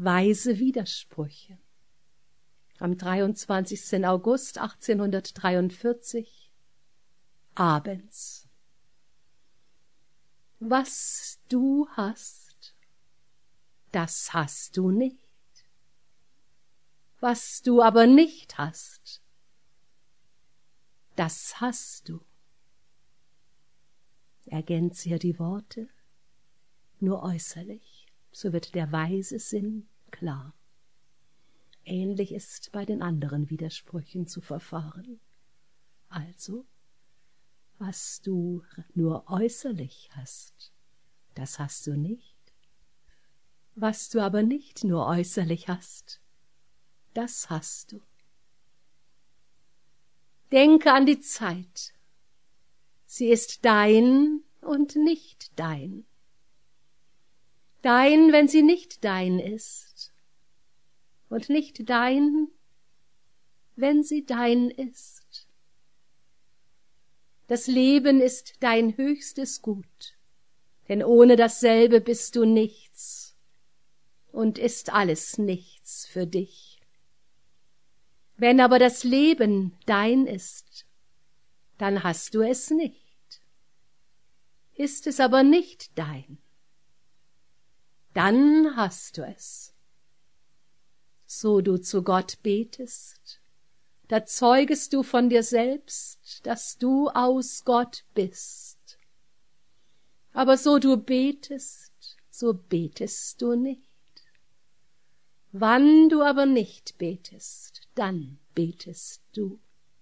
Weise Widersprüche. Am 23. August 1843, abends. Was du hast, das hast du nicht. Was du aber nicht hast, das hast du. Ergänze hier die Worte, nur äußerlich, so wird der weise Sinn klar. Ähnlich ist bei den anderen Widersprüchen zu verfahren. Also, was du nur äußerlich hast, das hast du nicht. Was du aber nicht nur äußerlich hast, das hast du. Denke an die Zeit. Sie ist dein und nicht dein. Dein, wenn sie nicht dein ist, und nicht dein, wenn sie dein ist. Das Leben ist dein höchstes Gut, denn ohne dasselbe bist du nichts und ist alles nichts für dich. Wenn aber das Leben dein ist, dann hast du es nicht. Ist es aber nicht dein, dann hast du es. So du zu Gott betest, da zeugest du von dir selbst, dass du aus Gott bist. Aber so du betest, so betest du nicht. Wann du aber nicht betest, dann betest du.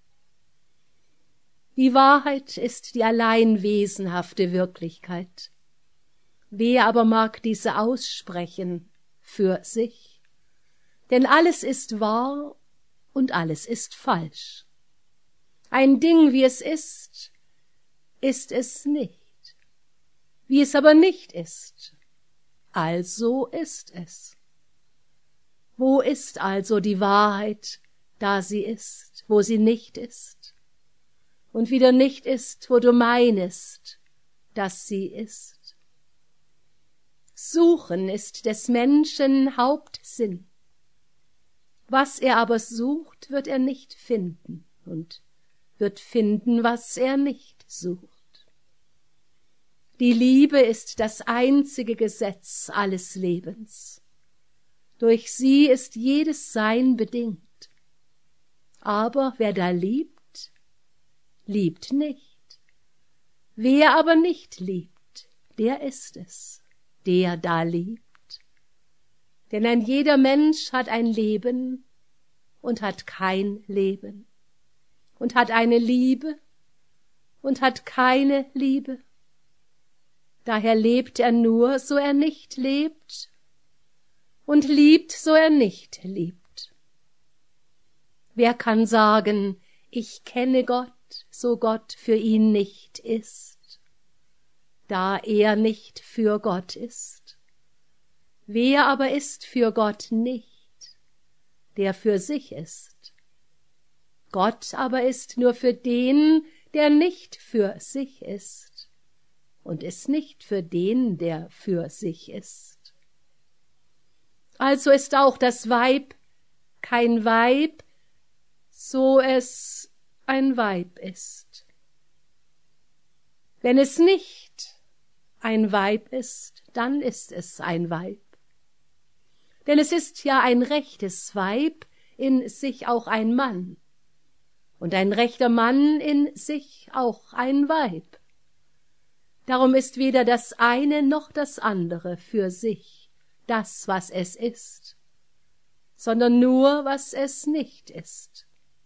Die Wahrheit ist die allein wesenhafte Wirklichkeit. Wer aber mag diese aussprechen für sich? Denn alles ist wahr und alles ist falsch. Ein Ding, wie es ist es nicht. Wie es aber nicht ist, also ist es. Wo ist also die Wahrheit, da sie ist, wo sie nicht ist? Und wieder nicht ist, wo du meinest, dass sie ist? Suchen ist des Menschen Hauptsinn. Was er aber sucht, wird er nicht finden und wird finden, was er nicht sucht. Die Liebe ist das einzige Gesetz alles Lebens. Durch sie ist jedes Sein bedingt. Aber wer da liebt, liebt nicht. Wer aber nicht liebt, der ist es, der da liebt. Denn ein jeder Mensch hat ein Leben und hat kein Leben und hat eine Liebe und hat keine Liebe. Daher lebt er nur, so er nicht lebt, und liebt, so er nicht liebt. Wer kann sagen, ich kenne Gott, so Gott für ihn nicht ist, da er nicht für Gott ist? Wer aber ist für Gott nicht, der für sich ist? Gott aber ist nur für den, der nicht für sich ist, und ist nicht für den, der für sich ist. Also ist auch das Weib kein Weib, so es ein Weib ist. Wenn es nicht ein Weib ist, dann ist es ein Weib. Denn es ist ja ein rechtes Weib in sich auch ein Mann, und ein rechter Mann in sich auch ein Weib. Darum ist weder das eine noch das andere für sich das, was es ist, sondern nur, was es nicht ist.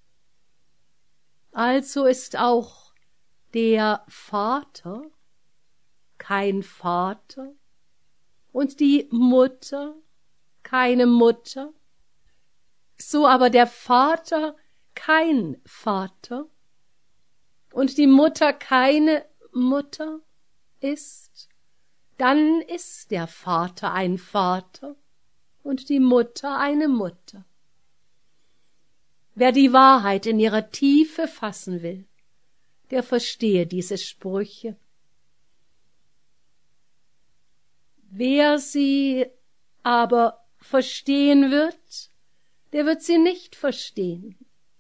Also ist auch der Vater kein Vater und die Mutter keine Mutter, so aber der Vater kein Vater und die Mutter keine Mutter ist, dann ist der Vater ein Vater und die Mutter eine Mutter. Wer die Wahrheit in ihrer Tiefe fassen will, der verstehe diese Sprüche. Wer sie aber verstehen wird, der wird sie nicht verstehen.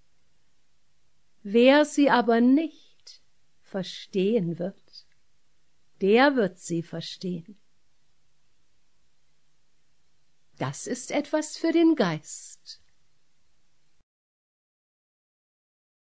Wer sie aber nicht verstehen wird, der wird sie verstehen. Das ist etwas für den Geist.